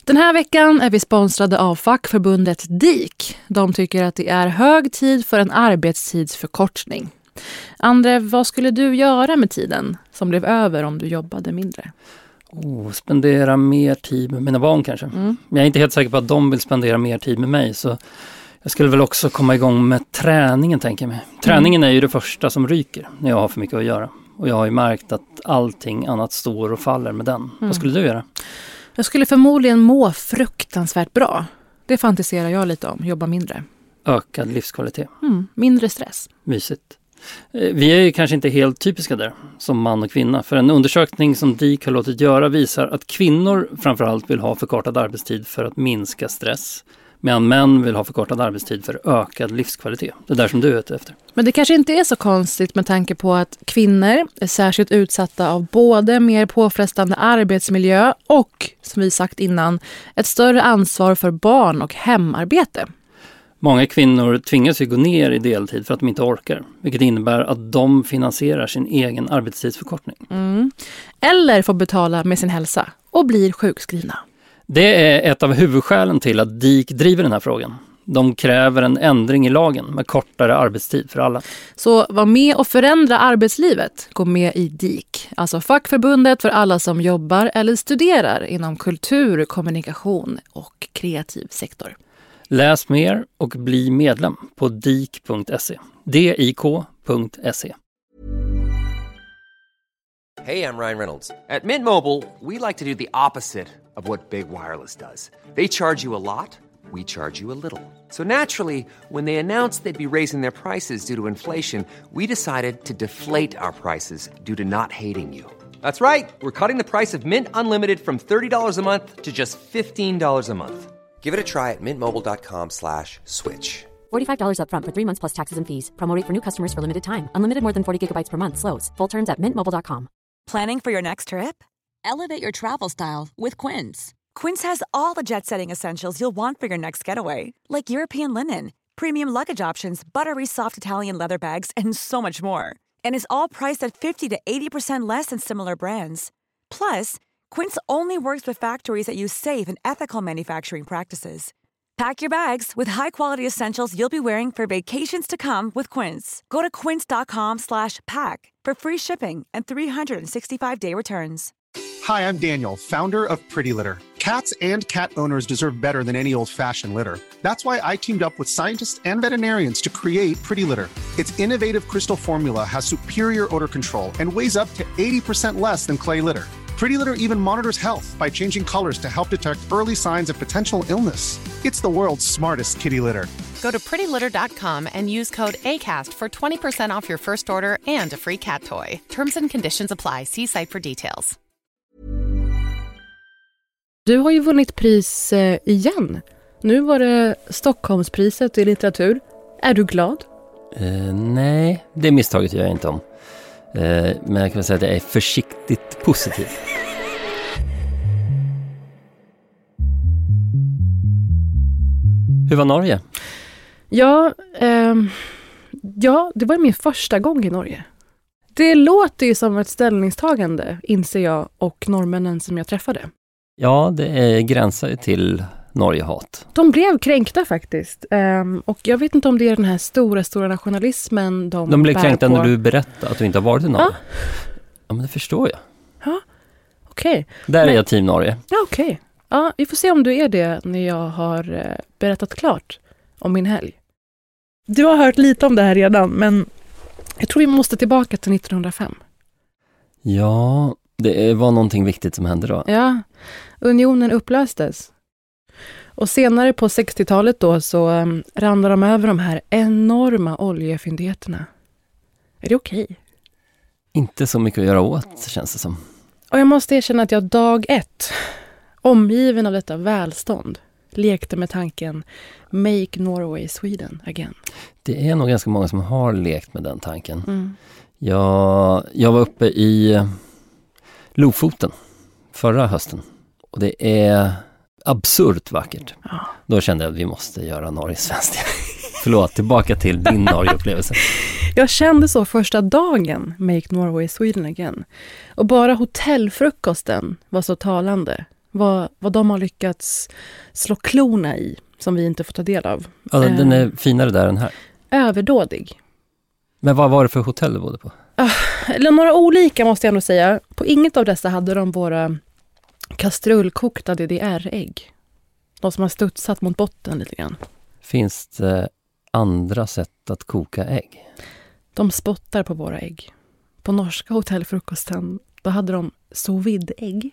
Den här veckan är vi sponsrade av fackförbundet DIK. De tycker att det är hög tid för en arbetstidsförkortning. André, vad skulle du göra med tiden som blev över om du jobbade mindre? Spendera mer tid med mina barn kanske. Men jag är inte helt säker på att de vill spendera mer tid med mig. Så jag skulle väl också komma igång med träningen, tänker jag mig. Träningen är ju det första som ryker när jag har för mycket att göra. Och jag har ju märkt att allting annat står och faller med den. Vad skulle du göra? Jag skulle förmodligen må fruktansvärt bra. Det fantiserar jag lite om. Jobba mindre. Ökad livskvalitet. Mindre stress. Mysigt. Vi är ju kanske inte helt typiska där som man och kvinna. För en undersökning som DIK har låtit göra visar att kvinnor framförallt vill ha förkortad arbetstid för att minska stress. Medan män vill ha förkortad arbetstid för ökad livskvalitet. Det är där som du är ute efter. Men det kanske inte är så konstigt med tanke på att kvinnor är särskilt utsatta av både mer påfrestande arbetsmiljö och, som vi sagt innan, ett större ansvar för barn- och hemarbete. Många kvinnor tvingas ju gå ner i deltid för att de inte orkar. Vilket innebär att de finansierar sin egen arbetstidsförkortning. Eller får betala med sin hälsa och blir sjukskrivna. Det är ett av huvudskälen till att DIK driver den här frågan. De kräver en ändring i lagen med kortare arbetstid för alla. Så var med och förändra arbetslivet. Gå med i DIK, alltså fackförbundet för alla som jobbar eller studerar inom kultur, kommunikation och kreativ sektor. Läs mer och bli medlem på dik.se. dik.se. Hey, I'm Ryan Reynolds. At Mint Mobile, we like to do the opposite of what Big Wireless does. They charge you a lot, we charge you a little. So naturally, when they announced they'd be raising their prices due to inflation, we decided to deflate our prices due to not hating you. That's right. We're cutting the price of Mint Unlimited from $30 a month to just $15 a month. Give it a try at mintmobile.com/switch. $45 up front for 3 months plus taxes and fees. Promo rate for new customers for limited time. Unlimited more than 40 gigabytes per month slows. Full terms at mintmobile.com. Planning for your next trip? Elevate your travel style with Quince. Quince has all the jet-setting essentials you'll want for your next getaway, like European linen, premium luggage options, buttery soft Italian leather bags, and so much more. And is all priced at 50 to 80% less than similar brands. Plus, Quince only works with factories that use safe and ethical manufacturing practices. Pack your bags with high-quality essentials you'll be wearing for vacations to come with Quince. Go to quince.com/pack for free shipping and 365-day returns. Hi, I'm Daniel, founder of Pretty Litter. Cats and cat owners deserve better than any old-fashioned litter. That's why I teamed up with scientists and veterinarians to create Pretty Litter. Its innovative crystal formula has superior odor control and weighs up to 80% less than clay litter. Pretty Litter even monitors health by changing colors to help detect early signs of potential illness. It's the world's smartest kitty litter. Go to prettylitter.com and use code ACAST for 20% off your first order and a free cat toy. Terms and conditions apply. See site for details. Du har ju vunnit pris igen. Nu var det Stockholmspriset i litteratur. Är du glad? Nej, det misstaget gör jag inte om. Men jag kan säga att jag är försiktigt positiv. Hur var Norge? Ja, det var min första gång i Norge. Det låter ju som ett ställningstagande, inser jag, och norrmännen som jag träffade. Ja, det gränsar ju till Norgehat. De blev kränkta faktiskt. Och jag vet inte om det är den här stora nationalismen de blev kränkta på. När du berättade att du inte har varit i Norge. Ja, men det förstår jag. Ja, okej. Där är jag team Norge. Ja, okej. Ja, vi får se om du är det när jag har berättat klart om min helg. Du har hört lite om det här redan, men jag tror vi måste tillbaka till 1905. Ja, det var någonting viktigt som hände då. Ja, unionen upplöstes. Och senare på 60-talet då så rann de över de här enorma oljefyndigheterna. Är det okej? Inte så mycket att göra åt, känns det som. Och jag måste erkänna att jag dag 1, omgiven av detta välstånd, lekte med tanken Make Norway Sweden again. Det är nog ganska många som har lekt med den tanken. Jag var uppe i Lofoten förra hösten. Och det är absurt vackert. Ja. Då kände jag att vi måste göra Norge svenskt. Förlåt, tillbaka till din Norge-upplevelse. Jag kände så första dagen, Make Norway Sweden again. Och bara hotellfrukosten var så talande. vad de har lyckats slå klorna i som vi inte får ta del av. Ja, den är finare där än här. Överdådig. Men vad var det för hotell du bodde på? Eller några olika måste jag nog säga. På inget av dessa hade de våra kastrullkokta DDR-ägg. De som har studsat mot botten lite grann. Finns det andra sätt att koka ägg? De spottar på våra ägg. På norska hotellfrukosten, då hade de sous vide-ägg.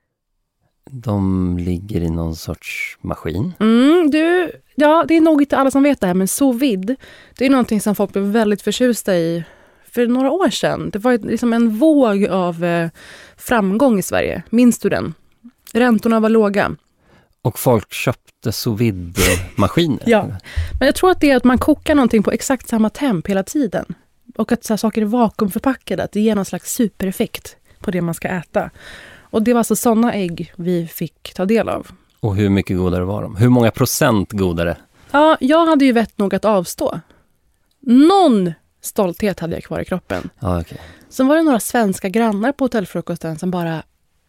De ligger i någon sorts maskin. Ja, det är nog inte alla som vet det här, men sous vide, det är någonting som folk blev väldigt förtjusta i för några år sedan. Det var liksom en våg av framgång i Sverige. Minns du den? Räntorna var låga. Och folk köpte sous vide-maskiner. Ja, men jag tror att det är att man kokar någonting på exakt samma temp hela tiden. Och att så här, saker är vakuumförpackade, att det ger någon slags supereffekt på det man ska äta. Och det var alltså sådana ägg vi fick ta del av. Och hur mycket godare var de? Hur många procent godare? Ja, jag hade ju vett nog att avstå. Någon stolthet hade jag kvar i kroppen. Ja, okej. Sen var det några svenska grannar på hotellfrukosten som bara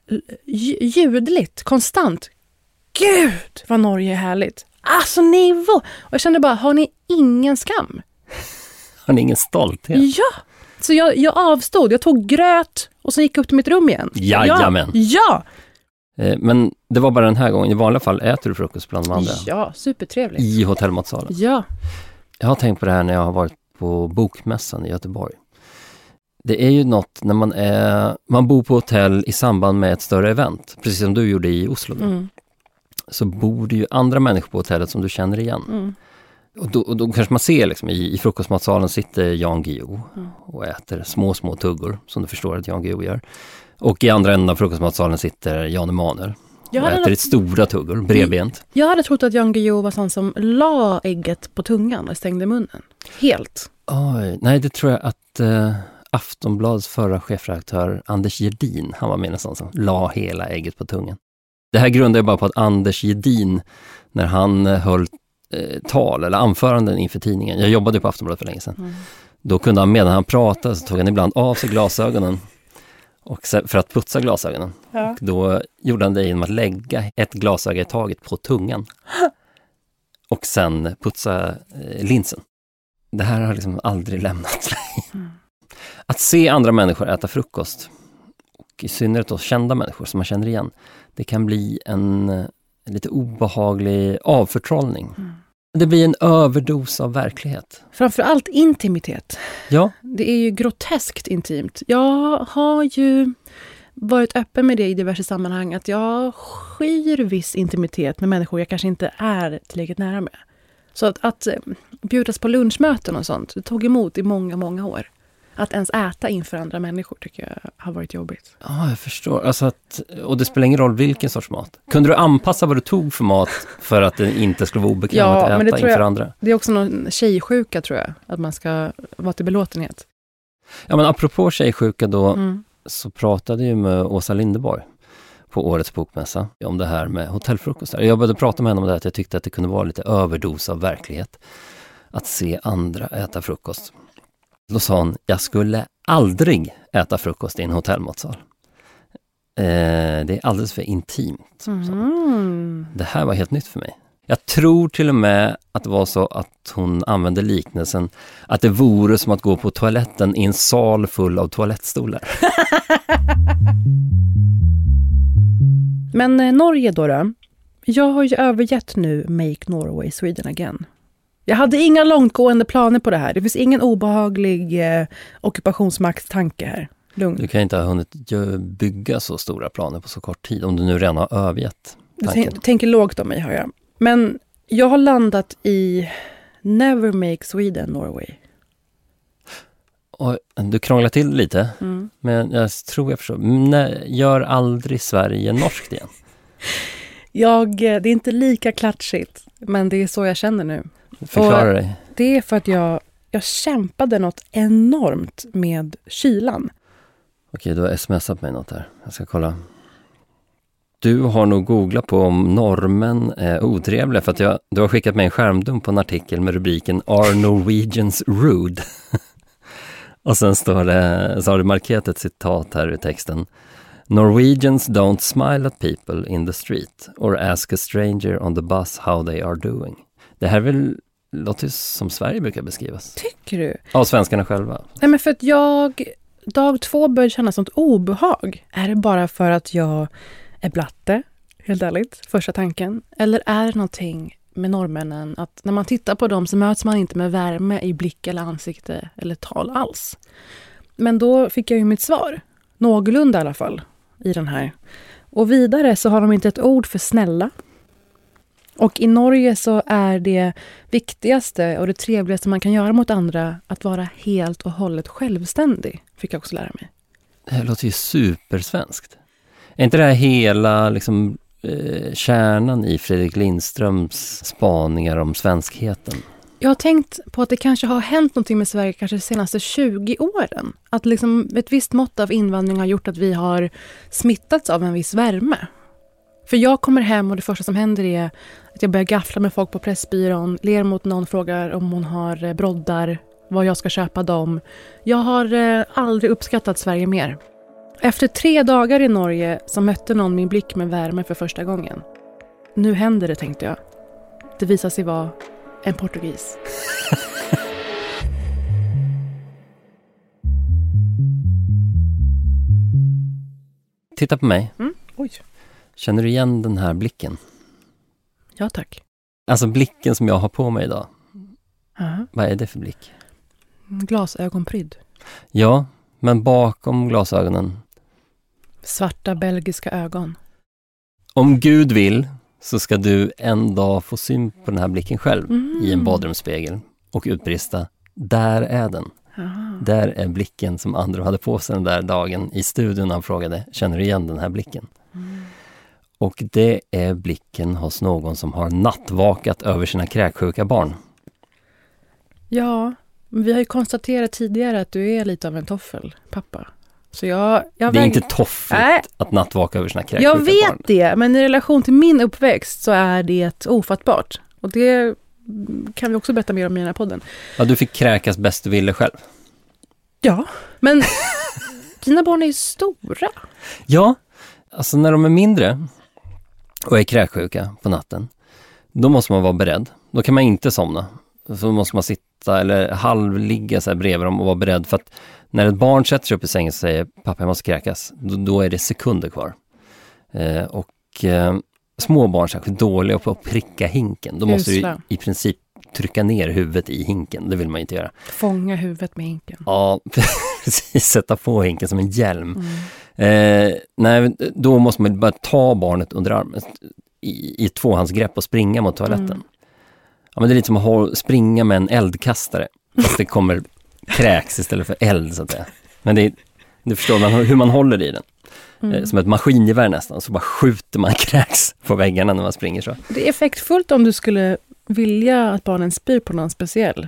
ljudligt, konstant. Gud, vad Norge är härligt. Alltså nivå. Och jag kände bara, har ni ingen skam? Har ni ingen stolthet? Ja. Så jag avstod. Jag tog gröt och så gick upp till mitt rum igen. Jajamän. Ja. Men det var bara den här gången. I vanliga fall äter du frukost bland de andra. Ja, supertrevligt. I hotellmatsalen. Ja. Jag har tänkt på det här när jag har varit på bokmässan i Göteborg. Det är ju något när man bor på hotell i samband med ett större event. Precis som du gjorde i Oslo. Så bor det ju andra människor på hotellet som du känner igen. Och då kanske man ser liksom, i frukostmatsalen sitter Jan Guillou och äter små tuggor, som du förstår att Jan Guillou gör. Och i andra änden av frukostmatsalen sitter Jan Emanuel och äter ett stora tuggor, bredbent. Jag hade trott att Jan Guillou var sån som la ägget på tungan och stängde munnen. Helt. Oj, nej, det tror jag att Aftonbladets förra chefredaktör Anders Gedin, han var med en sån som la hela ägget på tungan. Det här grundar ju bara på att Anders Gedin, när han höll tal eller anföranden inför tidningen. Jag jobbade på Aftonbladet för länge sedan. Då kunde han, medan han pratade, så tog han ibland av sig glasögonen och för att putsa glasögonen. Ja. Och då gjorde han det genom att lägga ett glasöga i taget på tungan och sen putsa linsen. Det här har liksom aldrig lämnat mig. Att se andra människor äta frukost, och i synnerhet då kända människor som man känner igen, det kan bli en lite obehaglig avförtrollning. Det blir en överdos av verklighet. Framförallt intimitet. Ja. Det är ju groteskt intimt. Jag har ju varit öppen med det i diverse sammanhang, att jag skyr viss intimitet med människor jag kanske inte är tillräckligt nära med. Så att bjudas på lunchmöten och sånt, det tog emot i många, många år. Att ens äta inför andra människor tycker jag har varit jobbigt. Ja, jag förstår. Alltså och det spelar ingen roll vilken sorts mat. Kunde du anpassa vad du tog för mat för att det inte skulle vara obekvämt att äta inför andra? Det är också någon tjejsjuka, tror jag. Att man ska vara till belåtenhet. Ja, men apropå tjejsjuka då, så pratade jag med Åsa Linderborg på årets bokmässa om det här med hotellfrukostar. Jag började prata med henne om det, att jag tyckte att det kunde vara lite överdos av verklighet att se andra äta frukost. Då sa hon, jag skulle aldrig äta frukost i en hotellmatsal. Det är alldeles för intimt. Det här var helt nytt för mig. Jag tror till och med att det var så att hon använde liknelsen att det vore som att gå på toaletten i en sal full av toalettstolar. Men Norge då? Jag har ju övergett nu Make Norway Sweden Again. Jag hade inga långtgående planer på det här. Det finns ingen obehaglig ockupationsmaktstanke här. Lugn. Du kan inte ha hunnit bygga så stora planer på så kort tid, om du nu redan har övergett tanken. Du tänker lågt om mig, har jag. Men jag har landat i Never Make Sweden Norway. Och du krånglar till lite, men jag tror jag förstår. Gör aldrig Sverige norskt igen. Det är inte lika klatschigt, men det är så jag känner nu. Förklara dig. Det är för att jag kämpade något enormt med kylan. Okej, du har smsat mig något här. Jag ska kolla. Du har nog googlat på om norrmän är otrevliga, för att du har skickat mig en skärmdump på en artikel med rubriken Are Norwegians Rude? Och sen så har du markerat ett citat här i texten. Norwegians don't smile at people in the street or ask a stranger on the bus how they are doing. Det här låter som Sverige brukar beskrivas. Tycker du? Av svenskarna själva. Nej, men för att dag 2 började känna sånt obehag. Är det bara för att jag är blatte, helt ärligt, första tanken? Eller är det någonting med norrmännen att när man tittar på dem så möts man inte med värme i blick eller ansikte eller tal alls? Men då fick jag ju mitt svar. Någorlunda i alla fall i den här. Och vidare så har de inte ett ord för snälla. Och i Norge så är det viktigaste och det trevligaste man kan göra mot andra att vara helt och hållet självständig, fick jag också lära mig. Det här låter ju supersvenskt. Är inte det här hela liksom, kärnan i Fredrik Lindströms spaningar om svenskheten? Jag har tänkt på att det kanske har hänt någonting med Sverige kanske de senaste 20 åren. Att liksom ett visst mått av invandring har gjort att vi har smittats av en viss värme. För jag kommer hem och det första som händer är att jag börjar gaffla med folk på Pressbyrån, ler mot någon, frågar om hon har broddar, vad jag ska köpa dem. Jag har aldrig uppskattat Sverige mer. Efter 3 dagar i Norge så mötte någon min blick med värme för första gången. Nu händer det, tänkte jag. Det visar sig vara en portugis. Titta på mig. Oj. Känner du igen den här blicken? Ja, tack. Alltså blicken som jag har på mig idag. Aha. Vad är det för blick? Glasögonprydd. Ja, men bakom glasögonen. Svarta belgiska ögon. Om Gud vill så ska du en dag få syn på den här blicken själv i en badrumsspegel och utbrista, där är den. Aha. Där är blicken som Andrew hade på sig den där dagen i studion när han frågade, känner du igen den här blicken? Och det är blicken hos någon som har nattvakat över sina kräksjuka barn. Ja, men vi har ju konstaterat tidigare att du är lite av en toffel, pappa. Så jag det är inte toffligt att nattvaka över sina kräksjuka barn. Jag vet det, men i relation till min uppväxt så är det ofattbart. Och det kan vi också berätta mer om i den här podden. Ja, du fick kräkas bäst du ville själv. Ja, men dina barn är ju stora. Ja, alltså när de är mindre och är kräksjuka på natten, då måste man vara beredd. Då kan man inte somna. Så måste man sitta eller halvligga så här bredvid dem och vara beredd, för att när ett barn sätter sig upp i sängen och säger pappa jag måste kräkas, då är det sekunder kvar. Små barn är särskilt dåliga på att pricka hinken. Då måste du i princip trycka ner huvudet i hinken. Det vill man inte göra. Fånga huvudet med hinken. Ja, precis. Sätta på hinken som en hjälm. Nej, då måste man bara ta barnet under armen i ett tvåhandsgrepp och springa mot toaletten. Ja, men det är lite som att springa med en eldkastare. Fast det kommer kräks istället för eld, så att säga. Men det förstår man hur man håller i den. Som ett maskingevär nästan. Så bara skjuter man kräks på väggarna när man springer så. Det är effektfullt om du skulle vilja att barnen spyr på någon speciell.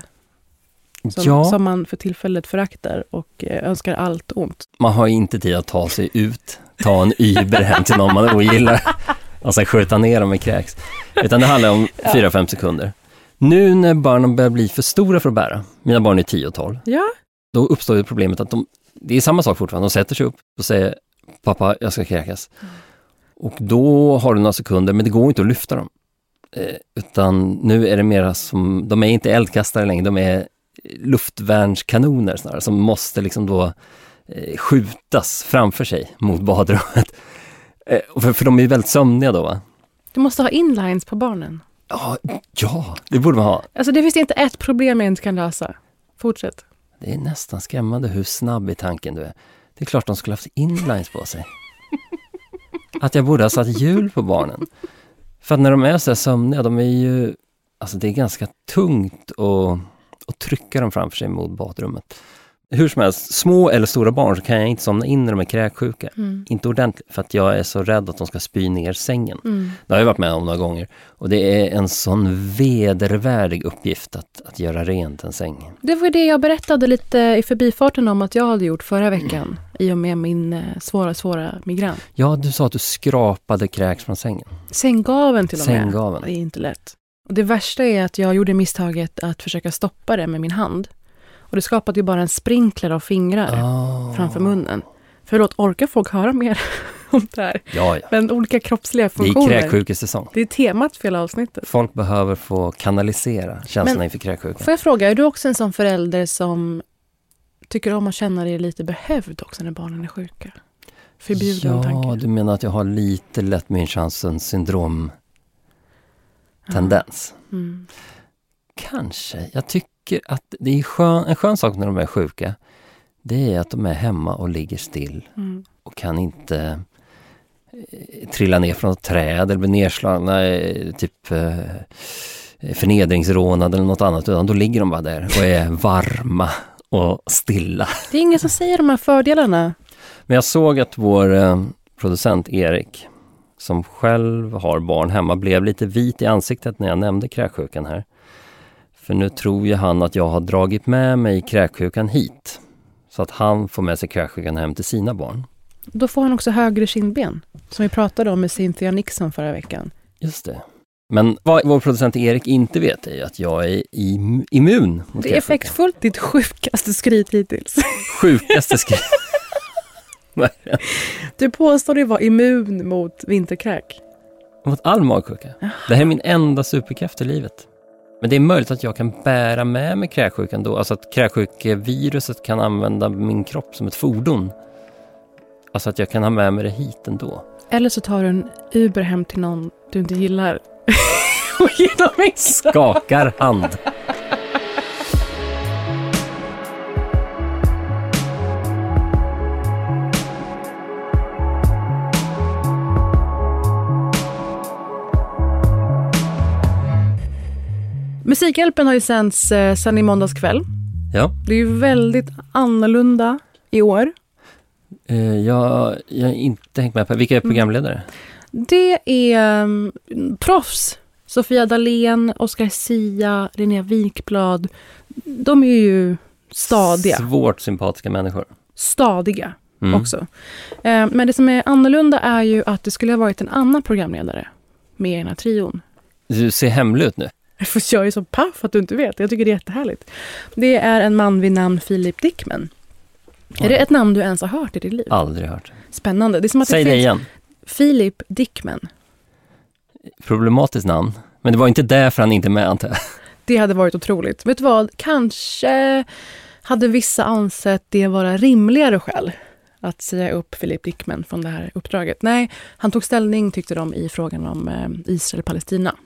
Som man för tillfället föraktar och önskar allt ont. Man har inte tid att ta sig ut, ta en Uber hem till någon man ogillar och sen skjuta ner dem med kräks. Utan det handlar om 4-5 sekunder. Nu när barnen börjar bli för stora för att bära, mina barn är 10 och 12, då uppstår ju problemet att det är samma sak fortfarande. De sätter sig upp och säger pappa, jag ska kräkas. Och då har du några sekunder, men det går inte att lyfta dem. Utan nu är det mera som, de är inte eldkastare längre, de är luftvärnskanoner snarare, som måste liksom då skjutas framför sig mot badrummet. För de är ju väldigt sömniga då, va? Du måste ha inlines på barnen. Ja, det borde man ha. Alltså det finns inte ett problem jag inte kan lösa. Fortsätt. Det är nästan skrämmande hur snabb i tanken du är. Det är klart de skulle haft inlines på sig. Att jag borde ha satt hjul på barnen. För att när de är så här sömniga, de är ju, alltså det är ganska tungt att trycka dem framför sig mot badrummet. Hur som helst, små eller stora barn så kan jag inte somna in när de är kräksjuka. Inte ordentligt, för att jag är så rädd att de ska spy ner sängen. Det har jag varit med om några gånger. Och det är en sån vedervärdig uppgift att göra rent en säng. Det var det jag berättade lite i förbifarten om att jag hade gjort förra veckan. I och med min svåra migrän. Ja, du sa att du skrapade kräks från sängen. Sänggaven till och med. Sänggaven. Det är inte lätt. Och det värsta är att jag gjorde misstaget att försöka stoppa det med min hand. Och det skapade ju bara en sprinkler av fingrar framför munnen. Förlåt, orkar folk höra mer om det här? Ja. Men olika kroppsliga funktioner. Det är kräksjukesäsong. Det är temat för hela avsnittet. Folk behöver få kanalisera känslorna inför kräksjukan. Får jag fråga, är du också en sån förälder som tycker om att känna dig lite behövd också när barnen är sjuka? Förbjuden tanke. Ja, du menar att jag har lite lätt Münchhausens syndrom tendens. Mm. Kanske. Jag tycker att det är en skön sak när de är sjuka. Det är att de är hemma och ligger still. Och kan inte trilla ner från ett träd eller bli nedslagna, typ förnedringsrånad eller något annat. Utan då ligger de bara där och är varma och stilla. Det är ingen som säger de här fördelarna. Men jag såg att vår producent Erik, som själv har barn hemma, blev lite vit i ansiktet när jag nämnde kräksjukan här. För nu tror ju han att jag har dragit med mig kräksjukan hit. Så att han får med sig kräksjukan hem till sina barn. Då får han också högre kindben. Som vi pratade om med Cynthia Nixon förra veckan. Just det. Men vad vår producent Erik inte vet är att jag är immun mot det är effektfullt, ditt sjukaste skryt hittills. Sjukaste skryt. Du påstår dig vara immun mot vinterkräk. Mot all magsjuka. Det här är min enda superkraft i livet. Men det är möjligt att jag kan bära med mig kräksjukan då. Alltså att kräksjukeviruset kan använda min kropp som ett fordon. Alltså att jag kan ha med mig det hit ändå. Eller så tar du en Uber hem till någon du inte gillar. Och ger dem extra. Skakar hand. Musikhjälpen har ju sänds sedan i måndags kväll. Ja. Det är ju väldigt annorlunda i år. Jag har inte hängt med på. Vilka är programledare? Det är proffs. Sofia Dalén, Oscar Sia, Linnea Wikblad. De är ju stadiga. Svårt sympatiska människor. Stadiga också. Men det som är annorlunda är ju att det skulle ha varit en annan programledare med i den här trion. Du ser hemlig ut nu. Jag är så paff att du inte vet. Jag tycker det är jättehärligt. Det är en man vid namn Philip Dickman. Är det ett namn du ens har hört i ditt liv? Aldrig hört. Spännande. Det är som att säg det igen. Philip Dickman. Problematiskt namn. Men det var inte därför han inte är med, antar jag. Det hade varit otroligt. Vet du vad? Kanske hade vissa ansett det vara rimligare skäl att säga upp Philip Dickman från det här uppdraget. Nej, han tog ställning, tyckte de, i frågan om Israel-Palestina.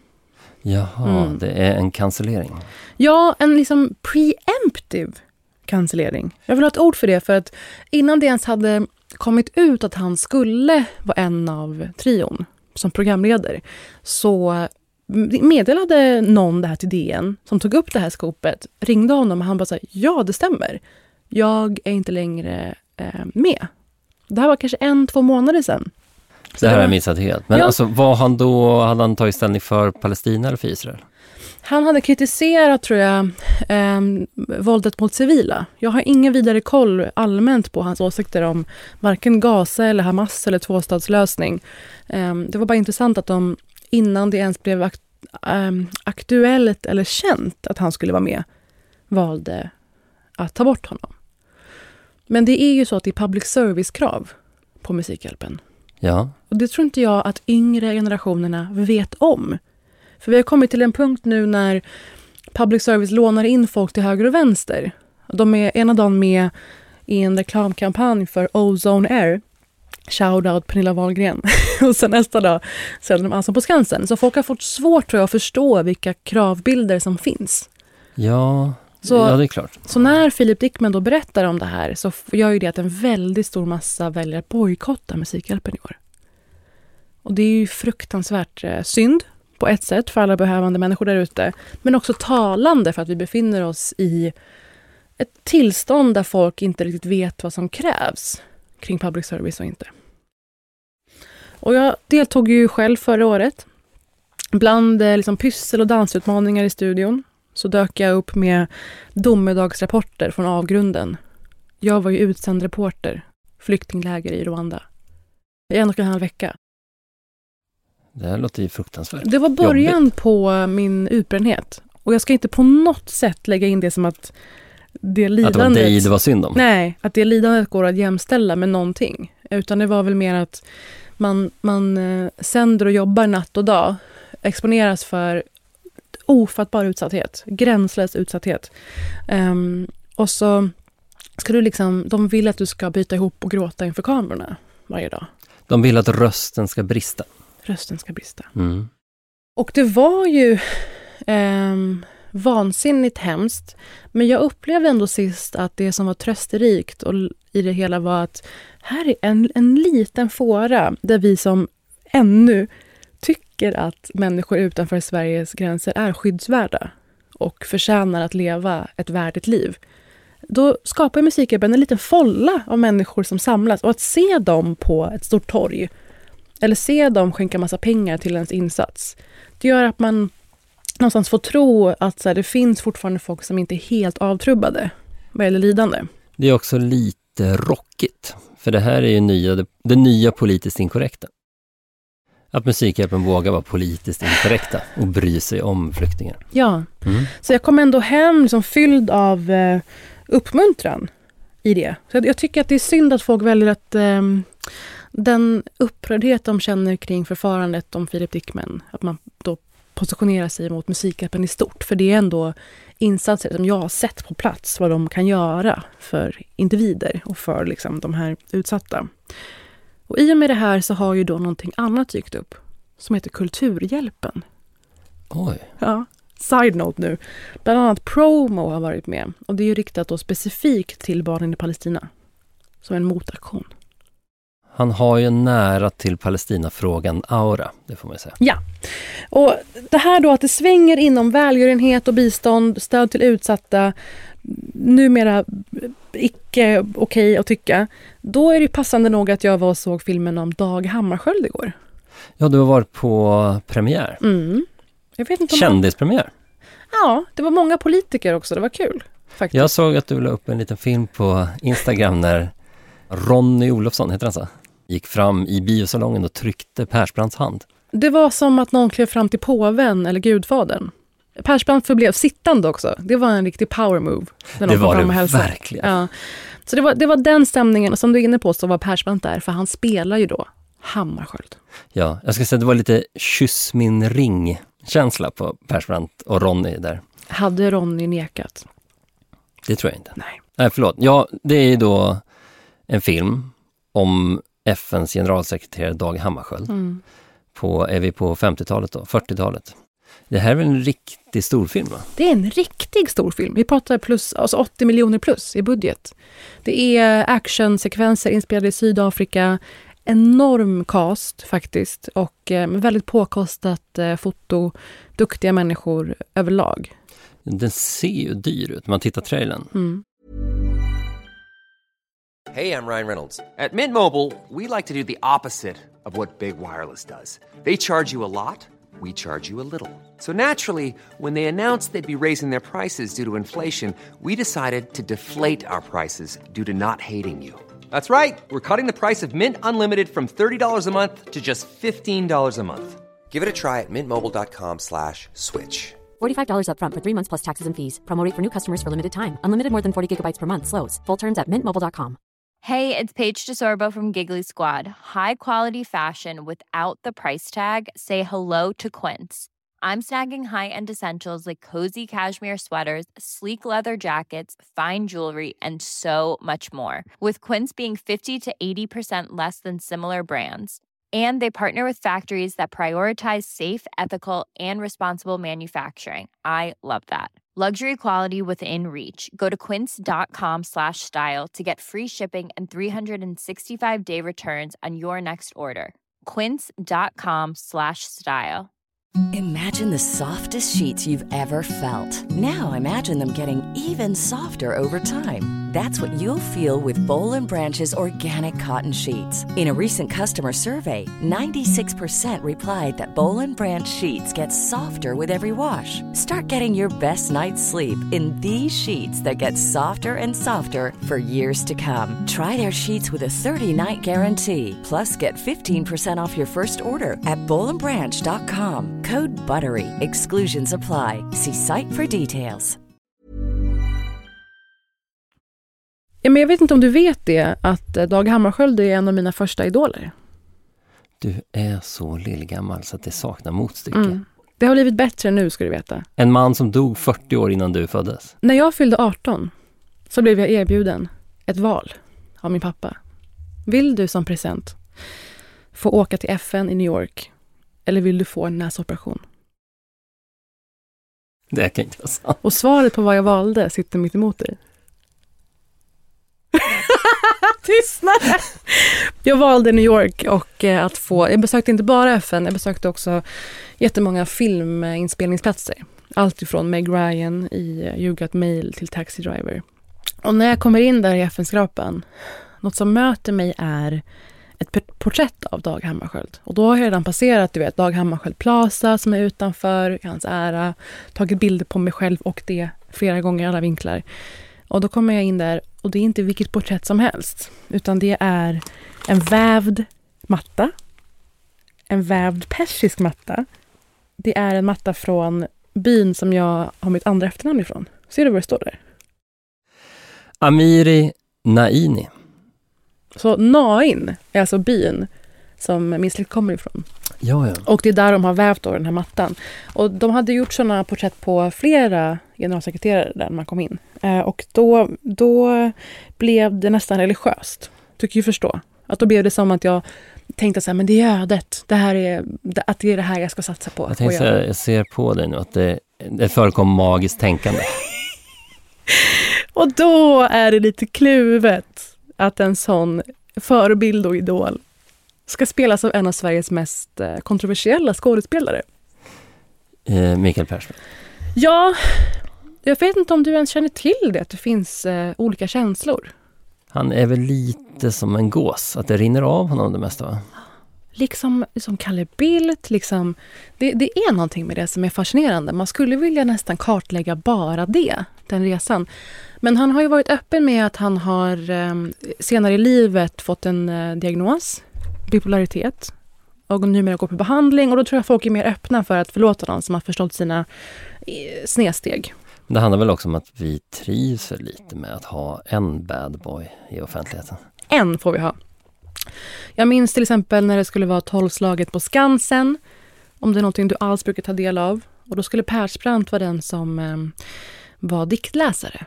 Jaha, det är en cancellering. Ja, en liksom preemptive cancellering. Jag vill ha ett ord för det, för att innan det ens hade kommit ut att han skulle vara en av trion som programledare, så meddelade någon det här till DN som tog upp det här skopet, ringde honom och han bara sa: ja, det stämmer. Jag är inte längre med. Det här var kanske 1-2 månader sedan. Det här har jag missat helt. Men alltså, vad han då, hade han tagit ställning för Palestina eller för Israel? Han hade kritiserat, tror jag, våldet mot civila. Jag har ingen vidare koll allmänt på hans åsikter om varken Gaza eller Hamas eller tvåstatslösning. Det var bara intressant att de, innan det ens blev aktuellt eller känt att han skulle vara med, valde att ta bort honom. Men det är ju så att det är public service-krav på Musikhjälpen. Ja. Och det tror inte jag att yngre generationerna vet om. För vi har kommit till en punkt nu när public service lånar in folk till höger och vänster. De är ena dagen med i en reklamkampanj för Ozone Air. Shoutout Pernilla Wahlgren. Och sen nästa dag sänder de alltså på Skansen. Så folk har fått svårt, tror jag, att förstå vilka kravbilder som finns. Ja, ja, det är klart. Så när Philip Dickman då berättar om det här, så gör ju det att en väldigt stor massa väljer att bojkotta Musikhjälpen i år. Och det är ju fruktansvärt synd på ett sätt för alla behövande människor där ute. Men också talande för att vi befinner oss i ett tillstånd där folk inte riktigt vet vad som krävs kring public service och inte. Och jag deltog ju själv förra året. Bland liksom pyssel- och dansutmaningar i studion så dök jag upp med domedagsrapporter från avgrunden. Jag var ju utsänd reporter, flyktingläger i Rwanda. I 1,5 vecka. Det här låter ju fruktansvärt. Det var början på min utbrändhet. Och jag ska inte på något sätt lägga in det som att det lidandet... Att det var dig det var synd om? Nej, att det lidandet går att jämställa med någonting. Utan det var väl mer att man sänder och jobbar natt och dag. Exponeras för ofattbar utsatthet. Gränslös utsatthet. Och så ska du liksom... De vill att du ska byta ihop och gråta inför kamerorna varje dag. De vill att rösten ska brista. Rösten ska brista. Mm. Och det var ju vansinnigt hemskt. Men jag upplevde ändå sist att det som var trösterikt och i det hela var att här är en liten fåra där vi som ännu tycker att människor utanför Sveriges gränser är skyddsvärda och förtjänar att leva ett värdigt liv. Då skapar Musikhjälpen en liten folla av människor som samlas, och att se dem på ett stort torg eller se dem skänka massa pengar till ens insats, det gör att man någonstans får tro att så här, det finns fortfarande folk som inte är helt avtrubbade vad gäller lidande. Det är också lite rockigt, för det här är ju det nya politiskt inkorrekta. Att Musikhjälpen vågar vara politiskt inkorrekta och bry sig om flyktingar. Ja, så jag kom ändå hem liksom fylld av uppmuntran i det. Så jag tycker att det är synd att folk väljer att den upprördhet de känner kring förfarandet om Filip Dickman, att man då positionerar sig mot Musikhjälpen i stort. För det är ändå insatser som jag har sett på plats vad de kan göra för individer och för liksom de här utsatta. Och i och med det här så har ju då någonting annat dykt upp som heter Kulturhjälpen. Oj. Ja, side note nu. Bland annat Promo har varit med. Och det är ju riktat då specifikt till barnen i Palestina. Som en motaktion. Han har ju nära till Palestina-frågan aura, det får man säga. Ja, och det här då att det svänger inom välgörenhet och bistånd, stöd till utsatta, numera icke okej att tycka. Då är det passande nog att jag var och såg filmen om Dag Hammarskjöld igår. Ja, du har varit på premiär. Jag vet inte om Kändispremiär. Ja, det var många politiker också, det var kul faktiskt. Jag såg att du la upp en liten film på Instagram när Ronny Olofsson, heter han så, gick fram i biosalongen och tryckte Persbrandts hand. Det var som att någon klev fram till påven eller gudfadern. Persbrandt förblev sittande också. Det var en riktig power move. Det var det verkligen. Ja. Så det var den stämningen. Och som du är inne på så var Persbrandt där. För han spelar ju då Hammarskjöld. Ja, jag ska säga att det var lite kyss min ring-känsla på Persbrandt och Ronny där. Hade Ronny nekat? Det tror jag inte. Nej, förlåt. Ja, det är ju då en film om FNs generalsekreterare Dag Hammarskjöld. Är vi på 50-talet då? 40-talet? Det här är väl en riktig storfilm, va? Det är en riktig storfilm. Vi pratar plus, alltså 80 miljoner plus i budget. Det är actionsekvenser inspelade i Sydafrika. Enorm cast faktiskt. Och väldigt påkostat foto. Duktiga människor överlag. Den ser ju dyr ut. Man tittar trailern. Hey, I'm Ryan Reynolds. At Mint Mobile, we like to do the opposite of what Big Wireless does. They charge you a lot, we charge you a little. So naturally, when they announced they'd be raising their prices due to inflation, we decided to deflate our prices due to not hating you. That's right. We're cutting the price of Mint Unlimited from $30 a month to just $15 a month. Give it a try at mintmobile.com/switch. $45 up front for 3 months plus taxes and fees. Promo rate for new customers for limited time. Unlimited more than 40 gigabytes per month. Slows full terms at mintmobile.com. Hey, it's Paige DeSorbo from Giggly Squad. High quality fashion without the price tag. Say hello to Quince. I'm snagging high-end essentials like cozy cashmere sweaters, sleek leather jackets, fine jewelry, and so much more. With Quince being 50 to 80% less than similar brands. And they partner with factories that prioritize safe, ethical, and responsible manufacturing. I love that. Luxury quality within reach. Go to quince.com/style to get free shipping and 365-day returns on your next order. Quince.com/style. Imagine the softest sheets you've ever felt. Now imagine them getting even softer over time. That's what you'll feel with Boll & Branch's organic cotton sheets. In a recent customer survey, 96% replied that Boll & Branch sheets get softer with every wash. Start getting your best night's sleep in these sheets that get softer and softer for years to come. Try their sheets with a 30-night guarantee. Plus, get 15% off your first order at bollandbranch.com. Code BUTTERY. Exclusions apply. See site for details. Ja, men jag vet inte om du vet det, att Dag Hammarskjöld är en av mina första idoler. Du är så lillgammal så att det saknar motstycke. Det har blivit bättre nu, ska du veta. En man som dog 40 år innan du föddes. När jag fyllde 18 så blev jag erbjuden ett val av min pappa. Vill du som present få åka till FN i New York eller vill du få en näsoperation? Det kan inte vara sant. Och svaret på vad jag valde sitter mitt emot dig. Tystnade! Jag valde New York och att få... Jag besökte inte bara FN, jag besökte också jättemånga filminspelningsplatser. Allt ifrån Meg Ryan i You Got Mail till Taxi Driver. Och när jag kommer in där i FN-skrapan, något som möter mig är ett porträtt av Dag Hammarskjöld. Och då har jag redan passerat, du vet, Dag Hammarskjöld Plaza som är utanför, i hans ära, tagit bilder på mig själv och det flera gånger i alla vinklar. Och då kommer jag in där och det är inte vilket porträtt som helst, utan det är en vävd matta, en vävd persisk matta. Det är en matta från byn som jag har mitt andra efternamn ifrån. Ser du vad det står där? Amiri Naini. Så Nain är alltså byn som min släkt kommer ifrån. Ja. Och det är där de har vävt då den här mattan. Och de hade gjort sådana porträtt på flera generalsekreterare där man kom in. Och då blev det nästan religiöst. Tycker ju förstå. Att då blev det som att jag tänkte så här, men det är ödet. Det är det här jag ska satsa på. Jag ser på dig nu att det förekommer magiskt tänkande. Och då är det lite kluvet att en sån förebild och idol ska spelas av en av Sveriges mest kontroversiella skådespelare. Mikael Persbrandt. Ja, jag vet inte om du ens känner till det, att det finns olika känslor. Han är väl lite som en gås, att det rinner av honom det mesta, va? Liksom Kalle Bildt, liksom, det är någonting med det som är fascinerande. Man skulle vilja nästan kartlägga bara den resan. Men han har ju varit öppen med att han har senare i livet fått en diagnos, bipolaritet, och numera går på behandling. Och då tror jag folk är mer öppna för att förlåta någon som har förstått sina snedsteg. Det handlar väl också om att vi trivs lite med att ha en bad boy i offentligheten. En får vi ha. Jag minns till exempel när det skulle vara 12-slaget på Skansen, om det är någonting du alls brukar ta del av. Och då skulle Persbrandt vara den som var diktläsare.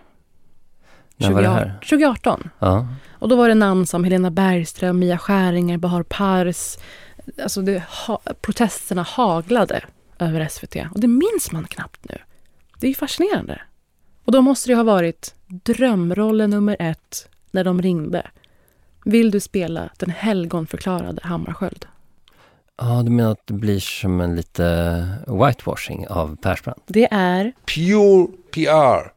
När var det här? 2018. Ja. Och då var det namn som Helena Bergström, Mia Skäringer, Bahar Pars. Alltså protesterna haglade över SVT. Och det minns man knappt nu. Det är ju fascinerande. Och då måste det ha varit drömrollen nummer 1 när de ringde. Vill du spela den helgonförklarade Hammarskjöld? Ja, du menar att det blir som en lite whitewashing av Persbrandt? Det är... Pure PR.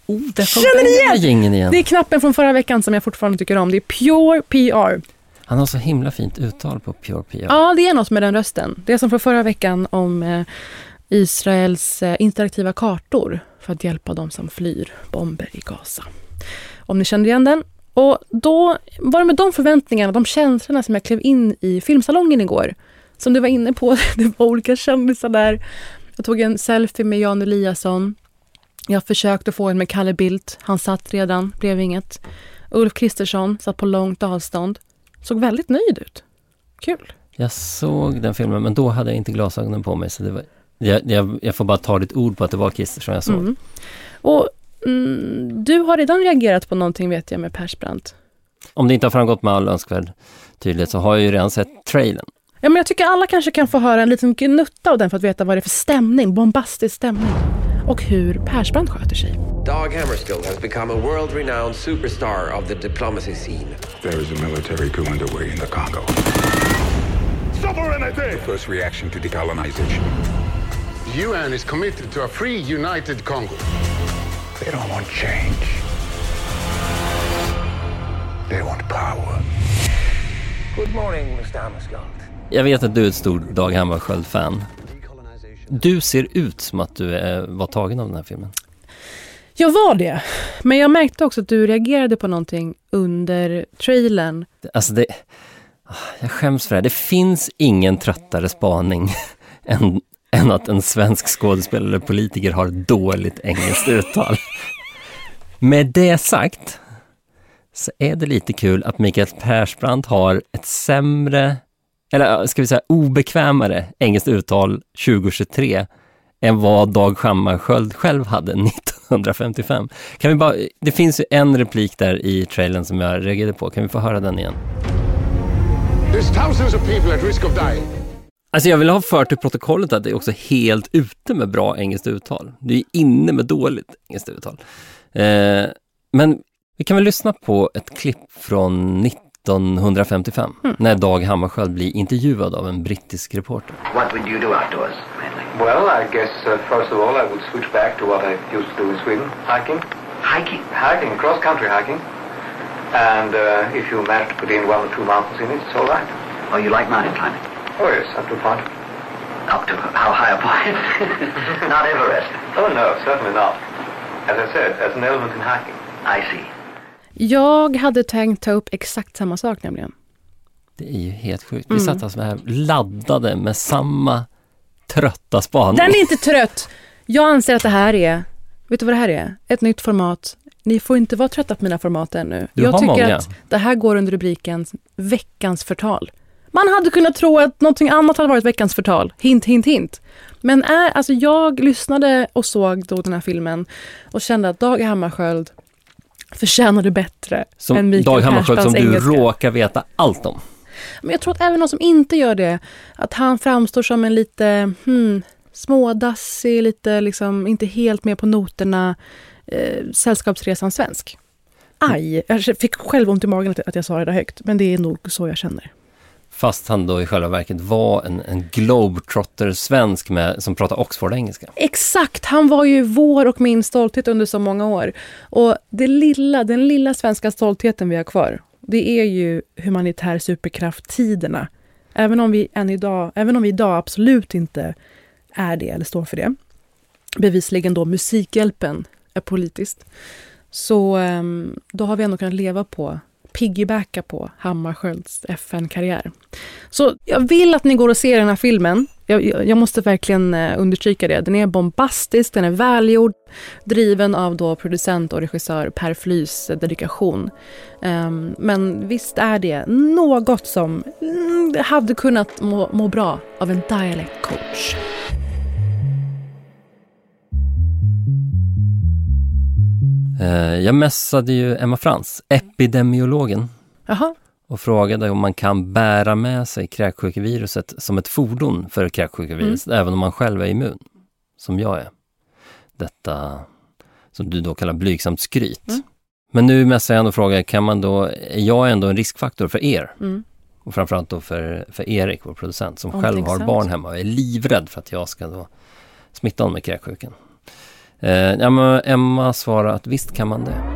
Känner ni igen? Det är knappen från förra veckan som jag fortfarande tycker om. Det är Pure PR. Han har så himla fint uttal på Pure PR. Ja, det är något med den rösten. Det är som från förra veckan om Israels interaktiva kartor för att hjälpa de som flyr bomber i Gaza. Om ni kände igen den. Och då var det med de förväntningarna, de känslorna som jag klev in i filmsalongen igår. Som du var inne på, det var olika kändisar där. Jag tog en selfie med Jan Eliasson. Jag försökte få en med Kalle Bildt. Han satt redan, blev inget. Ulf Kristersson satt på långt avstånd. Såg väldigt nöjd ut. Kul. Jag såg den filmen, men då hade jag inte glasögonen på mig. Så det var, jag får bara ta ditt ord på att det var Kristersson jag såg. Mm. Och du har redan reagerat på någonting, vet jag, med Persbrandt. Om det inte har framgått med all önskvärd tydlighet så har jag ju redan sett trailern. Ja, men jag tycker alla kanske kan få höra en liten gnutta av den för att veta vad det är för stämning, bombastisk stämning. Och hur Persbrandt sköter sig. Dag Hammarskjöld has become a world-renowned superstar of the diplomacy scene. There is a military coup underway in the Congo. Sovereignty! The first reaction to decolonization. The UN is committed to a free, united Congo. They don't want change. They want power. Good morning, Mr. Hammarskjöld. Jag vet att du är ett stort Dag Hammarskjöld-fan. Du ser ut som att du var tagen av den här filmen. Jag var det. Men jag märkte också att du reagerade på någonting under trailern. Alltså jag skäms för det. Det finns ingen tröttare spaning än att en svensk skådespelare eller politiker har dåligt engelskt uttal. Med det sagt så är det lite kul att Mikael Persbrandt har ett sämre, eller ska vi säga obekvämare engelskt uttal 2023 än vad Dag Hammarskjöld själv hade 1955. Det finns ju en replik där i trailern som jag reagerade på. Kan vi få höra den igen? There's thousands of people at risk of dying. Alltså jag vill ha fört till protokollet att det är också helt ute med bra engelskt uttal. Det är inne med dåligt engelskt uttal. Men vi kan väl lyssna på ett klipp från 1955 när Dag Hammarskjöld blir intervjuad av en brittisk reporter. What would you do outdoors? Well, I guess first of all I would switch back to what I used to do in Sweden, hiking. Hiking, cross-country hiking. And if you manage to put in 1 or 2 mountains in it, it's all right. Oh, you like mountain climbing? Oh yes, up to a point. Up to how high a point? Not Everest? Oh no, certainly not. As I said, as an element in hiking. I see. Jag hade tänkt ta upp exakt samma sak nämligen. Det är ju helt sjukt. Vi satt alltså här laddade med samma trötta spaning. Den är inte trött. Jag anser att det här är, vet du vad det här är? Ett nytt format. Ni får inte vara trötta på mina format ännu. Jag tycker att det här går under rubriken veckans förtal. Man hade kunnat tro att någonting annat hade varit veckans förtal. Hint, hint, hint. Men alltså jag lyssnade och såg då den här filmen och kände att Dag Hammarskjöld förtjänade bättre som än Mikael Dag Hammarskjöld som engelska. Du råkar veta allt om. Men jag tror att även någon som inte gör det, att han framstår som en lite smådassig, lite liksom inte helt med på noterna, sällskapsresan svensk. Aj, jag fick själv ont i magen att jag sa det där högt, men det är nog så jag känner. Fast han då i själva verket var en globetrotter svensk som pratar Oxford-engelska. Exakt, han var ju vår och min stolthet under så många år. Och den lilla svenska stoltheten vi har kvar, det är ju humanitär superkraft-tiderna. Även om vi idag absolut inte är det eller står för det. Bevisligen då musikhjälpen är politiskt. Så då har vi ändå kunnat leva på, piggybacka på Hammarskjölds FN-karriär. Så jag vill att ni går och ser den här filmen. Jag måste verkligen understryka det. Den är bombastisk, den är välgjord, driven av då producent och regissör Per Flys dedikation. Men visst är det något som hade kunnat må bra av en dialektcoach. Jag messade ju Emma Frans, epidemiologen. Jaha. Och frågade om man kan bära med sig kräksjukeviruset som ett fordon för kräksjukeviruset, även om man själv är immun, som jag är. Detta som du då kallar blygsamt skryt. Men nu messar jag och frågar, är jag ändå en riskfaktor för er? Och framförallt då för Erik, vår producent, som själv har barn hemma och är livrädd för att jag ska då smitta honom med kräksjukan. Men Emma svarar att visst kan man det.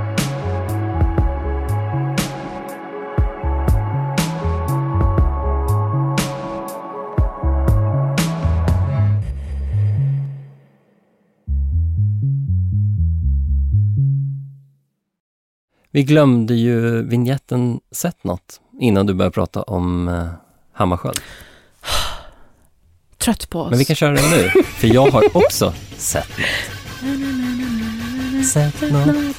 Vi glömde ju vignetten Sett något innan du började prata om Hammarskjöld. Trött på oss. Men vi kan köra den nu, för jag har också sett något. Sett något.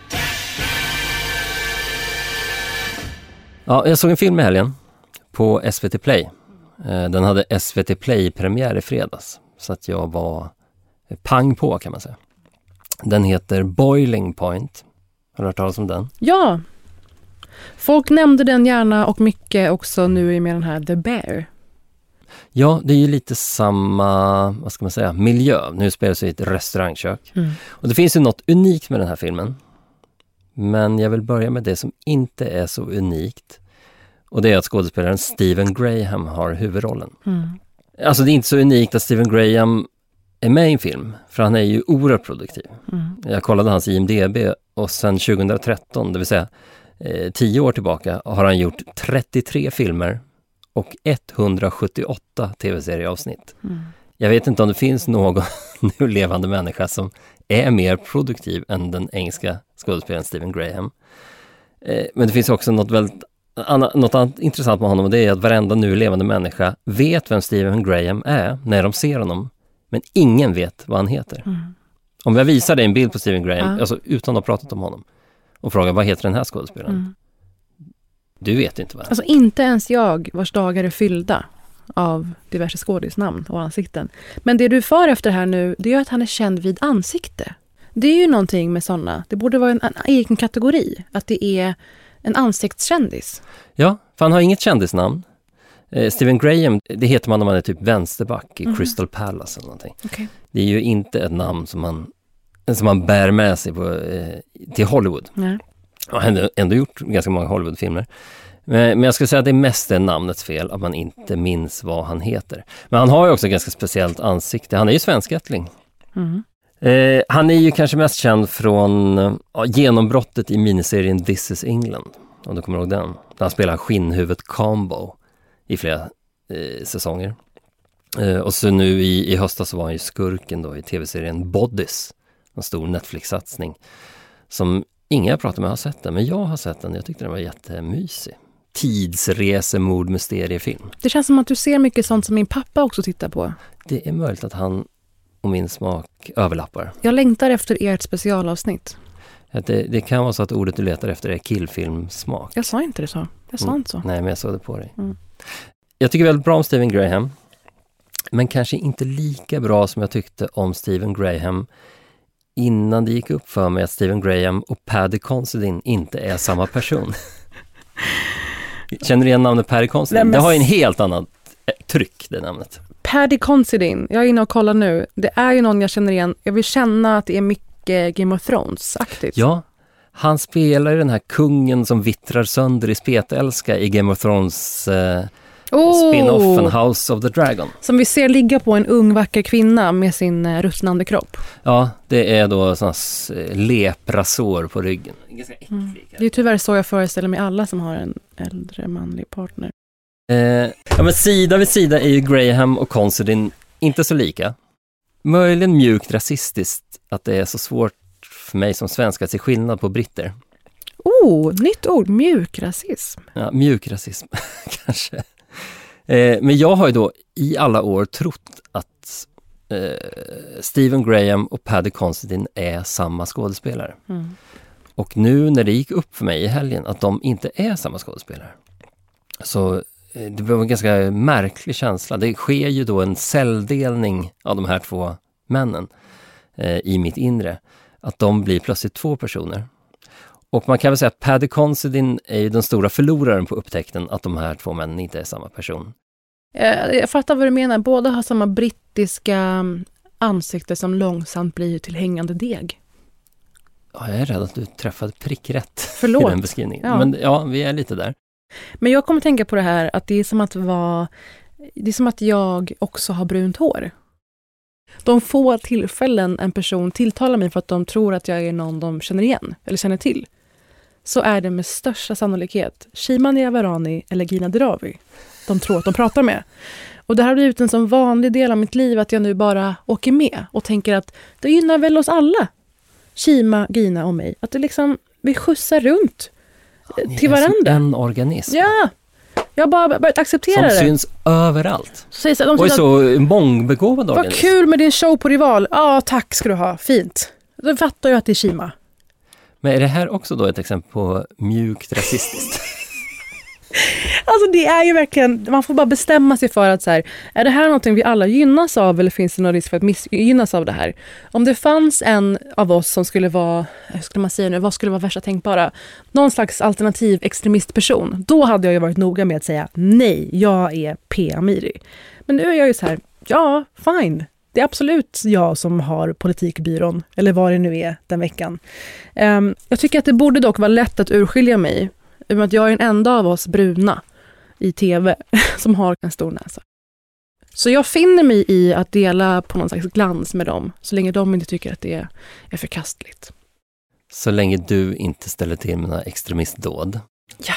Ja, jag såg en film i helgen på SVT Play. Den hade SVT Play-premiär i fredags. Så att jag var pang på, kan man säga. Den heter Boiling Point. Har du hört talas om den? Ja. Folk nämnde den gärna och mycket också nu med den här The Bear. Ja, det är ju lite samma, vad ska man säga, miljö. Nu spelar det i ett restaurangkök. Och det finns ju något unikt med den här filmen. Men jag vill börja med det som inte är så unikt. Och det är att skådespelaren Stephen Graham har huvudrollen. Alltså det är inte så unikt att Stephen Graham är med i en film. För han är ju oerhört produktiv. Jag kollade hans IMDb och sedan 2013, det vill säga 10 år tillbaka, har han gjort 33 filmer och 178 tv-serieavsnitt. Jag vet inte om det finns någon nu levande människa som är mer produktiv än den engelska skådespelaren Stephen Graham. Men det finns också något annat intressant med honom, och det är att varenda nu levande människa vet vem Stephen Graham är när de ser honom. Men ingen vet vad han heter. Om jag visar dig en bild på Stephen Graham, alltså utan att ha pratat om honom, och frågar vad heter den här skådespelaren? Du vet inte vad. Alltså inte ens jag, vars dagar är fyllda av diverse skådisnamn och ansikten. Men det du far efter här nu, det är att han är känd vid ansikte. Det är ju någonting med sådana. Det borde vara en egen kategori. Att det är en ansiktskändis. Ja, för han har inget kändisnamn. Stephen Graham, det heter man om man är typ vänsterback i Crystal Palace eller någonting. Okay. Det är ju inte ett namn som man bär med sig till Hollywood. Nej. Jag har ändå gjort ganska många Hollywoodfilmer. Men jag skulle säga att det är mest namnets fel att man inte minns vad han heter. Men han har ju också ganska speciellt ansikte. Han är ju svenskättling. Han är ju kanske mest känd från genombrottet i miniserien This is England. Om du kommer ihåg den. Där han spelar skinnhuvudet Combo i flera säsonger. Och så nu i höstas så var han ju skurken då i tv-serien Bodies. En stor Netflix-satsning. Som ingen jag pratat med har sett den, men jag har sett den. Jag tyckte den var jättemysig. Tidsresemord mysteriefilm. Det känns som att du ser mycket sånt som min pappa också tittar på. Det är möjligt att han och min smak överlappar. Jag längtar efter ert specialavsnitt. Det kan vara så att ordet du letar efter är killfilmsmak. Jag sa inte det så. Jag sa inte så. Nej, men jag såg det på dig. Jag tycker väldigt bra om Stephen Graham. Men kanske inte lika bra som jag tyckte om Stephen Graham innan det gick upp för mig att Stephen Graham och Paddy Considine inte är samma person. Känner du igen namnet Paddy Considine? Det har ju en helt annan tryck, det namnet. Paddy Considine, jag är inne och kollar nu. Det är ju någon jag känner igen. Jag vill känna att det är mycket Game of Thrones-aktigt. Ja, han spelar ju den här kungen som vittrar sönder i spetälska i Game of Thrones spin-offen House of the Dragon. Som vi ser ligga på en ung vacker kvinna med sin ruttnande kropp. Ja, det är då sådana leprasår på ryggen. Ganska äcklig. Det är tyvärr så jag föreställer mig alla som har en äldre manlig partner. Ja, men sida vid sida är ju Graham och Considine inte så lika. Möjligen mjukt rasistiskt att det är så svårt för mig som svensk att se skillnad på britter. Nytt ord, mjukrasism. Ja, mjukrasism kanske. Men jag har ju då i alla år trott att Stephen Graham och Paddy Considine är samma skådespelare. Och nu när det gick upp för mig i helgen att de inte är samma skådespelare. Så det var en ganska märklig känsla. Det sker ju då en celldelning av de här två männen i mitt inre. Att de blir plötsligt två personer. Och man kan väl säga att Paddy Considine är ju den stora förloraren på upptäckten att de här två männen inte är samma person. Jag fattar vad du menar. Båda har samma brittiska ansikte som långsamt blir till hängande deg. Ja, jag är rädd att du träffade prickrätt i den beskrivningen. Ja. Men ja, vi är lite där. Men jag kommer tänka på det här att det är som att jag också har brunt hår. De få tillfällen en person tilltalar mig för att de tror att jag är någon de känner igen eller känner till, så är det med största sannolikhet Shima Niavarani eller Gina Dirawi de tror att de pratar med. Och det här har blivit en sån vanlig del av mitt liv att jag nu bara åker med och tänker att det gynnar väl oss alla. Shima, Gina och mig. Att det liksom, vi skjutsar runt till varandra. Som en organism. Ja, jag har bara börjat acceptera det. Som syns överallt. Så och är så mångbegåvad organism. Vad kul med din show på Rival. Ja, tack ska du ha. Fint. Då fattar jag att det är Shima. Men är det här också då ett exempel på mjukt rasistiskt? Alltså det är ju verkligen, man får bara bestämma sig för att så här, är det här någonting vi alla gynnas av eller finns det någon risk för att missgynnas av det här? Om det fanns en av oss som skulle vara, hur skulle man säga nu, vad skulle vara värsta tänkbara? Någon slags alternativ extremistperson, då hade jag ju varit noga med att säga nej, jag är P. Amiri. Men nu är jag ju så här, ja, fine. Det är absolut jag som har politikbyrån, eller vad det nu är den veckan. Jag tycker att det borde dock vara lätt att urskilja mig, i och med att jag är den enda av oss bruna i tv som har en stor näsa. Så jag finner mig i att dela på någon slags glans med dem, så länge de inte tycker att det är förkastligt. Så länge du inte ställer till med några extremistdåd. Ja.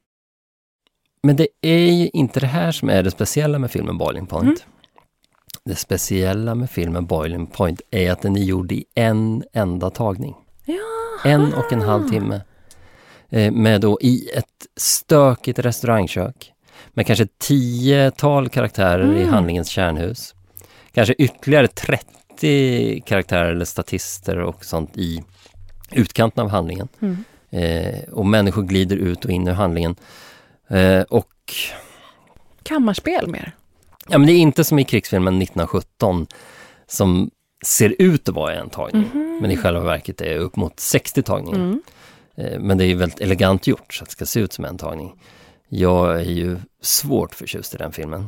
Men det är ju inte det här som är det speciella med filmen Boiling Point. Det speciella med filmen Boiling Point är att den är gjord i en enda tagning. Jaha. 1,5 timme. Med då i ett stökigt restaurangkök. Med kanske 10-tal karaktärer i handlingens kärnhus. Kanske ytterligare 30 karaktärer eller statister och sånt i utkanten av handlingen. Och människor glider ut och in ur handlingen. Och kammarspel mer? Ja, men det är inte som i krigsfilmen 1917 som ser ut att vara en tagning. Men i själva verket är det upp mot 60 tagningar. Men det är väldigt elegant gjort så att det ska se ut som en tagning. Jag är ju svårt förtjust i den filmen.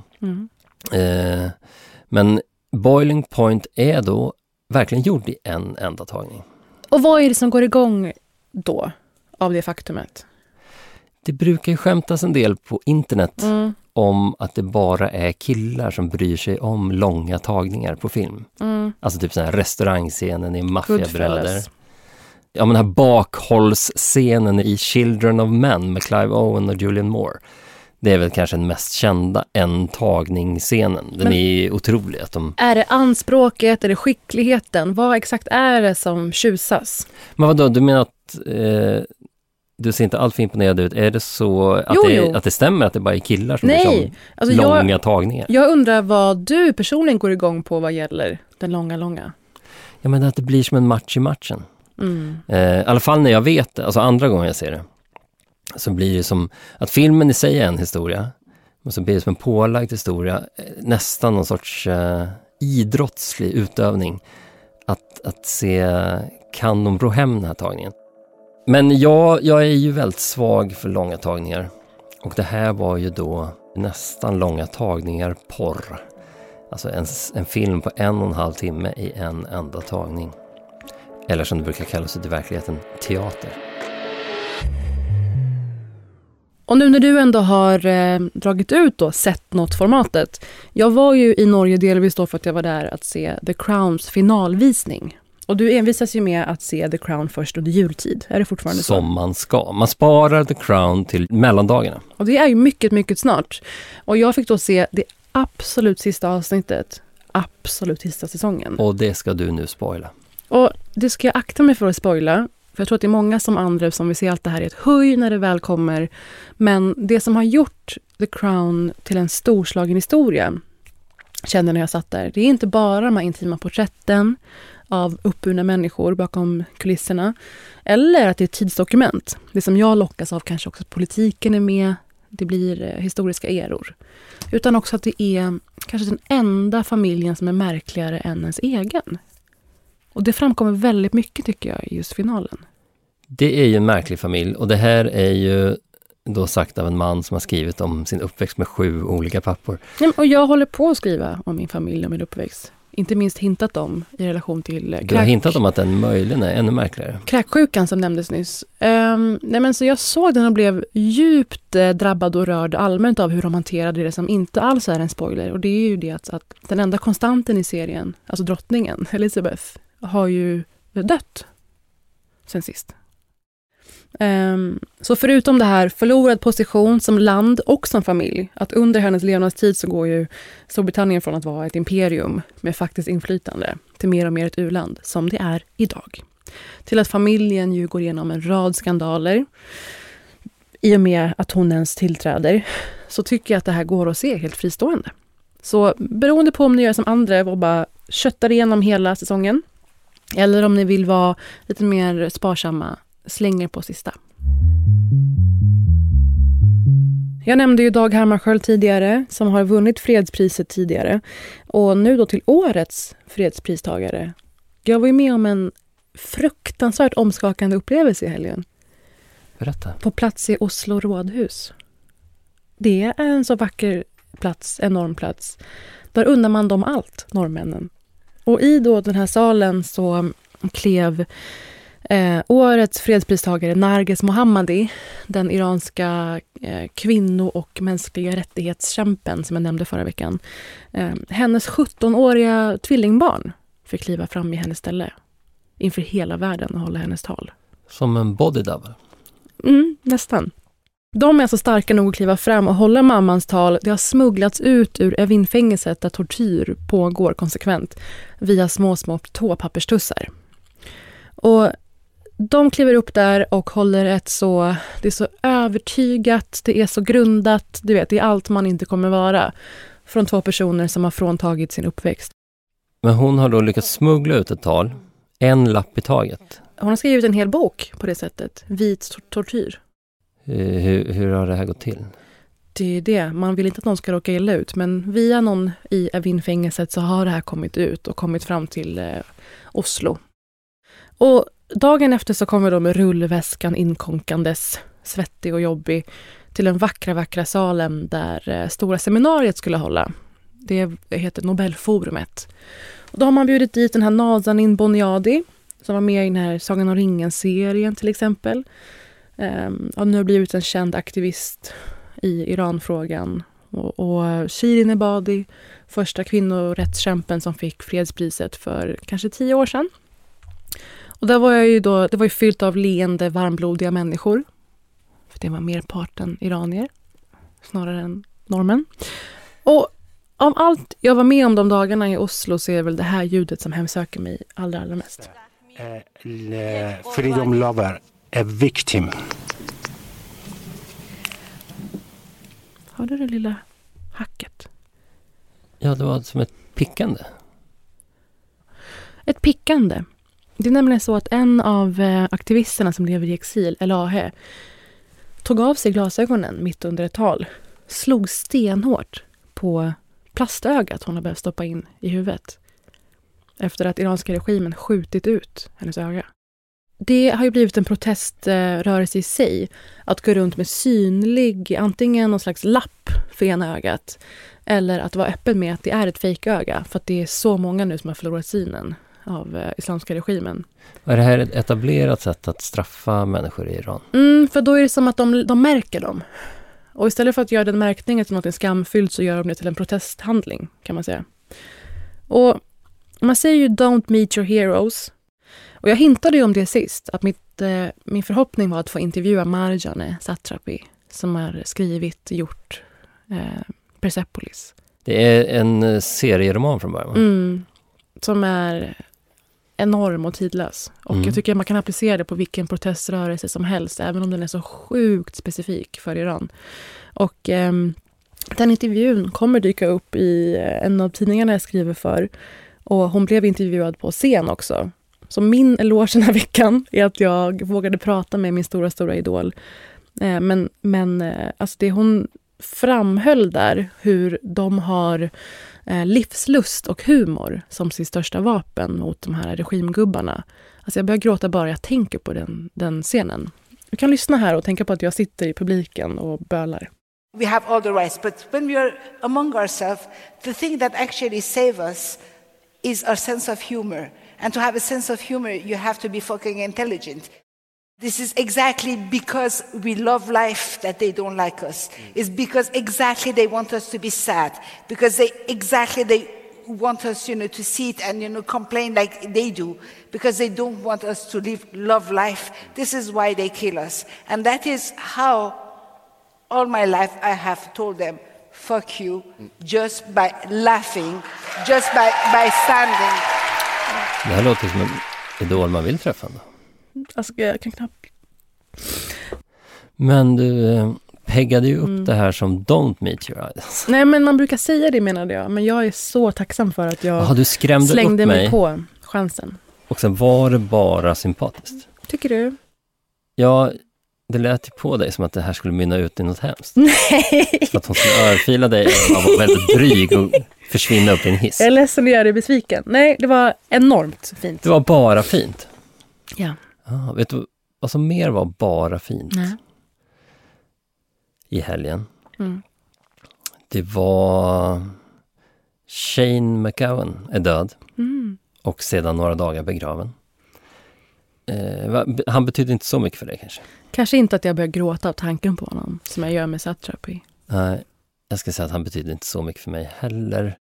Men Boiling Point är då verkligen gjord i en enda tagning. Och vad är det som går igång då av det faktumet? Det brukar ju skämtas en del på internet om att det bara är killar som bryr sig om långa tagningar på film. Alltså typ sån här restaurangscenen i Maffiabröder. Ja, men den här bakhållsscenen i Children of Men med Clive Owen och Julianne Moore. Det är väl kanske den mest kända en-tagningsscenen. Den är otrolig. Att Är det anspråket, är det skickligheten? Vad exakt är det som tjusas? Men vadå, du menar att du ser inte alltför imponerad ut. Är det så att, att det stämmer att det bara är killar som är långa tagningar? Jag undrar vad du personligen går igång på vad gäller den långa. Jag menar att det blir som en match i matchen. I alla fall när jag vet det, alltså andra gånger jag ser det, så blir det som att filmen i sig är en historia, och så blir det som en pålagd historia, nästan någon sorts idrottslig utövning att se, kan de ro hem den här tagningen. Men jag är ju väldigt svag för långa tagningar, och det här var ju då nästan långa tagningar porr, alltså en film på 1,5 timme i en enda tagning. Eller som det brukar kallas i verkligheten, teater. Och nu när du ändå har dragit ut och sett något formatet. Jag var ju i Norge delvis då för att jag var där att se The Crowns finalvisning. Och du envisas ju med att se The Crown först under jultid. Är det fortfarande så? Som man ska. Man sparar The Crown till mellandagarna. Och det är ju mycket, mycket snart. Och jag fick då se det absolut sista avsnittet. Absolut sista säsongen. Och det ska du nu spoila. Och det ska jag akta mig för att spoila. För jag tror att det är många som andra som vill se allt det här i ett höj när det väl kommer. Men det som har gjort The Crown till en storslagen historia, kände när jag satt där, det är inte bara de här intima porträtten av uppburna människor bakom kulisserna. Eller att det är ett tidsdokument. Det som jag lockas av kanske också att politiken är med. Det blir historiska eror. Utan också att det är kanske den enda familjen som är märkligare än ens egen. Och det framkommer väldigt mycket tycker jag i just finalen. Det är ju en märklig familj, och det här är ju då sagt av en man som har skrivit om sin uppväxt med 7 olika pappor. Ja, och jag håller på att skriva om min familj och min uppväxt. Inte minst hintat om i relation till Du har hintat om att den möjligen är ännu märkligare. Kräksjukan som nämndes nyss. Så jag såg den och blev djupt drabbad och rörd allmänt av hur de hanterade det som inte alls är en spoiler. Och det är ju det att den enda konstanten i serien, alltså drottningen, Elizabeth, har ju dött sen sist. Så förutom det här förlorad position som land och som familj, att under hennes levnadstid så går ju Storbritannien från att vara ett imperium med faktiskt inflytande till mer och mer ett u-land som det är idag. Till att familjen ju går igenom en rad skandaler i och med att hon ens tillträder, så tycker jag att det här går att se helt fristående. Så beroende på om ni gör som andra och bara köttar igenom hela säsongen, eller om ni vill vara lite mer sparsamma, slänger på sista. Jag nämnde ju Dag Hammarskjöld tidigare, som har vunnit fredspriset tidigare. Och nu då till årets fredspristagare. Jag var ju med om en fruktansvärt omskakande upplevelse i helgen. Berätta. På plats i Oslo rådhus. Det är en så vacker plats, enorm plats. Där undrar man dem allt, norrmännen. Och i då den här salen så klev årets fredspristagare Narges Mohammadi, den iranska kvinno- och mänskliga rättighetskämpen som jag nämnde förra veckan. Hennes 17-åriga tvillingbarn fick kliva fram i hennes ställe inför hela världen och hålla hennes tal. Som en body double? Nästan. De är alltså starka nog att kliva fram och hålla mammans tal. Det har smugglats ut ur Evin-fängelset där tortyr pågår konsekvent via små tåpapperstussar. Och de kliver upp där och håller det är så övertygat, det är så grundat, du vet, det är allt man inte kommer vara från 2 personer som har fråntagit sin uppväxt. Men hon har då lyckats smuggla ut ett tal, en lapp i taget. hon har skrivit en hel bok på det sättet. Vit tortyr. Hur har det här gått till? Det är det. Man vill inte att någon ska råka illa ut. Men via någon i Evin-fängelset så har det här kommit ut och kommit fram till Oslo. Och dagen efter så kommer de med rullväskan inkonkandes, svettig och jobbig, till den vackra salen där stora seminariet skulle hålla. Det heter Nobelforumet. Och då har man bjudit dit den här Nazanin Boniadi som var med i den här Sagan om ringen-serien till exempel. Och nu har blivit en känd aktivist i Iranfrågan. Och Shirin Ebadi, första kvinnorättskämpen som fick fredspriset för kanske 10 år sedan. Och där var jag ju då, det var ju fyllt av leende, varmblodiga människor. För det var merparten iranier, snarare än normen. Och av allt jag var med om de dagarna i Oslo så är det väl det här ljudet som hemsöker mig allra mest. Freedom lover, a victim. Har du det lilla hacket? Ja, det var som ett pickande. Ett pickande. Det är nämligen så att en av aktivisterna som lever i exil, Elahe, tog av sig glasögonen mitt under ett tal. Slog stenhårt på plastögat hon har behövt stoppa in i huvudet. Efter att iranska regimen skjutit ut hennes öga. Det har ju blivit en proteströrelse i sig. Att gå runt med synlig, antingen någon slags lapp för ena ögat. Eller att vara öppen med att det är ett fejköga. För att det är så många nu som har förlorat synen av islamska regimen. Är det här ett etablerat sätt att straffa människor i Iran? För då är det som att de märker dem. Och istället för att göra den märkningen till något skamfyllt så gör de det till en protesthandling, kan man säga. Och man säger ju don't meet your heroes. Och jag hintade ju om det sist, att min förhoppning var att få intervjua Marjane Satrapi som har gjort Persepolis. Det är en serieroman från början. Som är enorm och tidlös. Och jag tycker att man kan applicera det på vilken proteströrelse som helst, även om den är så sjukt specifik för Iran. Och den intervjun kommer dyka upp i en av tidningarna jag skriver för. Och hon blev intervjuad på scen också. Så min eloge den här veckan är att jag vågade prata med min stora idol. Men alltså det hon framhöll där, hur de har livslust och humor som sin största vapen mot de här regimgubbarna. Alltså jag börjar gråta bara jag tänker på den scenen. Du kan lyssna här och tänka på att jag sitter i publiken och bölar. We have all the rights, but when we are among ourselves, the thing that actually saves us is our sense of humor. And to have a sense of humor, you have to be fucking intelligent. This is exactly because we love life that they don't like us. It's because exactly they want us to be sad. Because they want us, to see it and, complain like they do. Because they don't want us to love life. This is why they kill us. And that is how all my life I have told them, fuck you, just by laughing, just by standing. Det här låter som en idol man vill träffa då. Jag kan knappt. Men du peggade ju upp det här som don't meet your idols. Nej, men man brukar säga det, menade jag. Men jag är så tacksam för att jag slängde mig på chansen. Och sen var det bara sympatiskt. Tycker du? Ja, det lät ju på dig som att det här skulle mynna ut i något hemskt. Nej! Så att hon skulle örfila dig och vara väldigt dryg och försvinna upp i en hiss. Jag är ledsen att göra dig besviken. Nej, det var enormt fint. Det var bara fint. Ja. Vet du vad som mer var bara fint? Nej. I helgen? Det var Shane McGowan är död och sedan några dagar begraven. Han betyder inte så mycket för dig kanske? Kanske inte att jag börjar gråta av tanken på honom som jag gör med Satrapi. Nej, jag ska säga att han betyder inte så mycket för mig heller.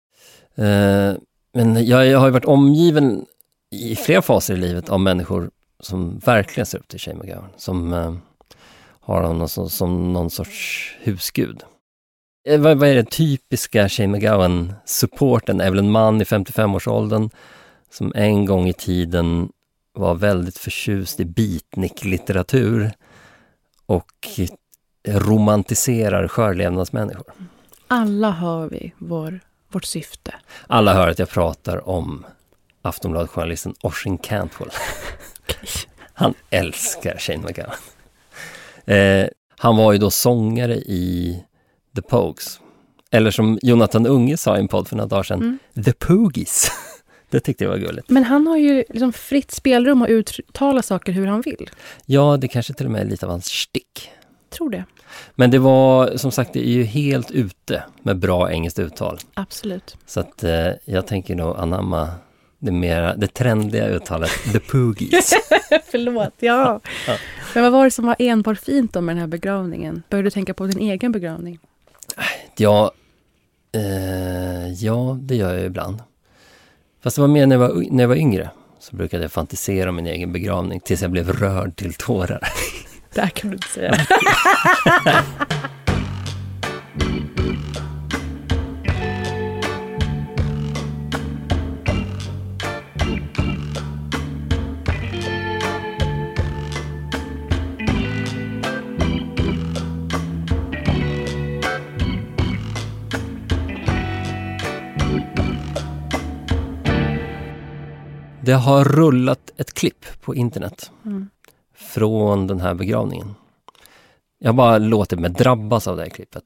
Men jag har ju varit omgiven i flera faser i livet av människor som verkligen ser upp till Shane McGowan. Som har honom som någon sorts husgud. Vad är det typiska Shane McGowan-supporten? Är väl en man i 55-årsåldern som en gång i tiden var väldigt förtjust i beatnik-litteratur och romantiserar skörlevnadsmänniskor. Alla hör vi vårt syfte. Alla hör att jag pratar om Aftonbladet-journalisten Oisin Cantwell. Han älskar Shane MacGowan. Han var ju då sångare i The Pogues. Eller som Jonathan Unge sa i en podd för några dagar sedan, The Poogies. Det tyckte jag var gulligt. Men han har ju liksom fritt spelrum att uttala saker hur han vill. Ja, det kanske till och med är lite av hans stick. Tror det. Men det var, som sagt, det är ju helt ute med bra engelskt uttal. Absolut. Så att jag tänker nog anamma det trendiga uttalet, The Poogies. Förlåt, ja. Men vad var det som var enbart fint om med den här begravningen? Började du tänka på din egen begravning? Ja, det gör jag ibland. Fast det var mer när jag var yngre. Så brukade jag fantisera om min egen begravning tills jag blev rörd till tårar. Det här kan du inte säga. Det har rullat ett klipp på internet från den här begravningen. Jag bara låter mig drabbas av det här klippet.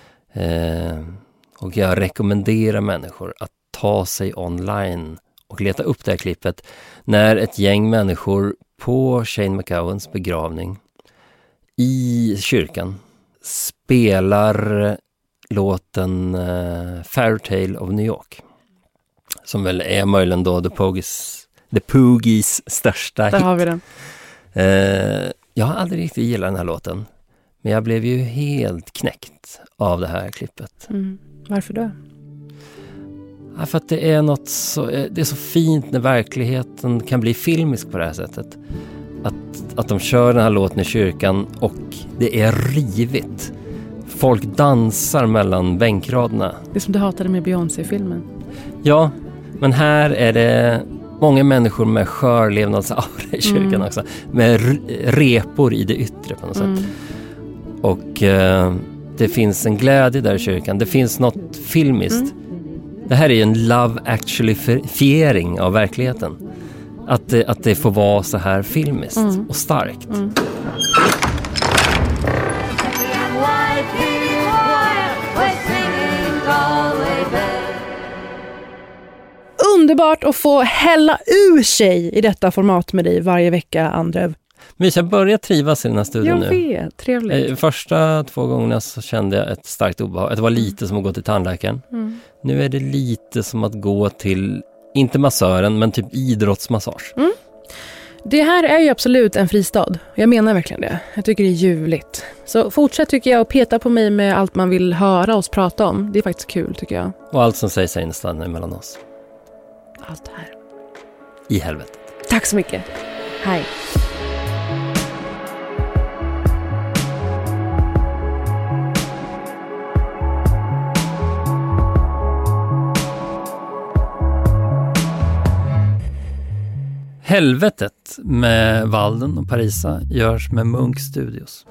Och jag rekommenderar människor att ta sig online och leta upp det här klippet när ett gäng människor på Shane MacGowans begravning i kyrkan spelar låten Fairytale of New York. Som väl är möjligen då The Poogies största hit. Där har vi den. Jag har aldrig riktigt gillat den här låten. Men jag blev ju helt knäckt av det här klippet. Varför då? Ja, för att det är så fint när verkligheten kan bli filmisk på det här sättet. Att de kör den här låten i kyrkan och det är rivigt. Folk dansar mellan bänkraderna. Det är som du hatade med Beyoncé-filmen. Ja, men här är det många människor med skörlevnadsaura i kyrkan också. Med repor i det yttre på något sätt. Och det finns en glädje där i kyrkan. Det finns något filmiskt. Det här är en love actually-fiering av verkligheten. Att det får vara så här filmiskt och starkt. Underbart att få hälla ur sig i detta format med dig varje vecka, Andrev. Vi ska börja trivas i den här studion nu. Jag vet, trevligt. Första 2 gångerna så kände jag ett starkt obehag. Det var lite som att gå till tandläkaren. Nu är det lite som att gå till, inte massören, men typ idrottsmassage. Det här är ju absolut en fristad. Jag menar verkligen det. Jag tycker det är ljuvligt. Så fortsätt tycker jag att peta på mig med allt man vill höra oss prata om. Det är faktiskt kul tycker jag. Och allt som sägs här stannar mellan oss. Allt här. I helvetet. Tack så mycket. Hej. Helvetet med Walden och Parisa görs med Munk Studios.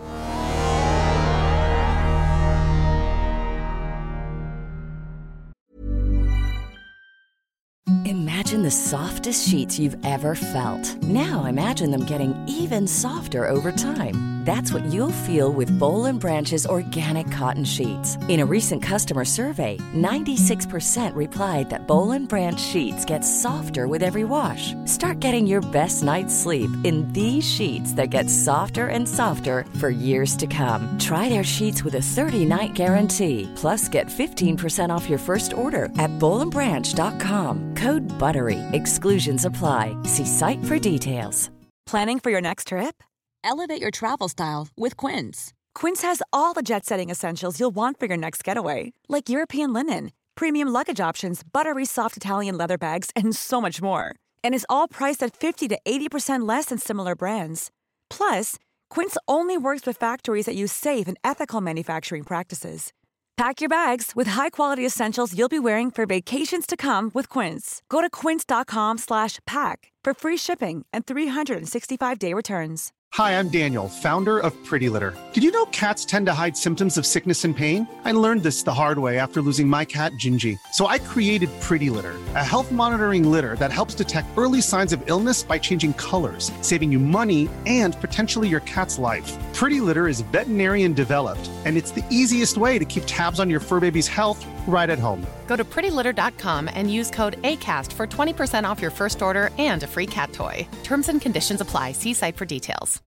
Imagine the softest sheets you've ever felt. Now imagine them getting even softer over time. That's what you'll feel with Boll & Branch's organic cotton sheets. In a recent customer survey, 96% replied that Boll & Branch sheets get softer with every wash. Start getting your best night's sleep in these sheets that get softer and softer for years to come. Try their sheets with a 30-night guarantee. Plus, get 15% off your first order at bollandbranch.com. Code BUTTERY. Exclusions apply. See site for details. Planning for your next trip? Elevate your travel style with Quince. Quince has all the jet-setting essentials you'll want for your next getaway, like European linen, premium luggage options, buttery soft Italian leather bags, and so much more. And is all priced at 50 to 80% less than similar brands. Plus, Quince only works with factories that use safe and ethical manufacturing practices. Pack your bags with high-quality essentials you'll be wearing for vacations to come with Quince. Go to quince.com/pack for free shipping and 365-day returns. Hi, I'm Daniel, founder of Pretty Litter. Did you know cats tend to hide symptoms of sickness and pain? I learned this the hard way after losing my cat, Gingy. So I created Pretty Litter, a health monitoring litter that helps detect early signs of illness by changing colors, saving you money and potentially your cat's life. Pretty Litter is veterinarian developed, and it's the easiest way to keep tabs on your fur baby's health right at home. Go to prettylitter.com and use code ACAST for 20% off your first order and a free cat toy. Terms and conditions apply. See site for details.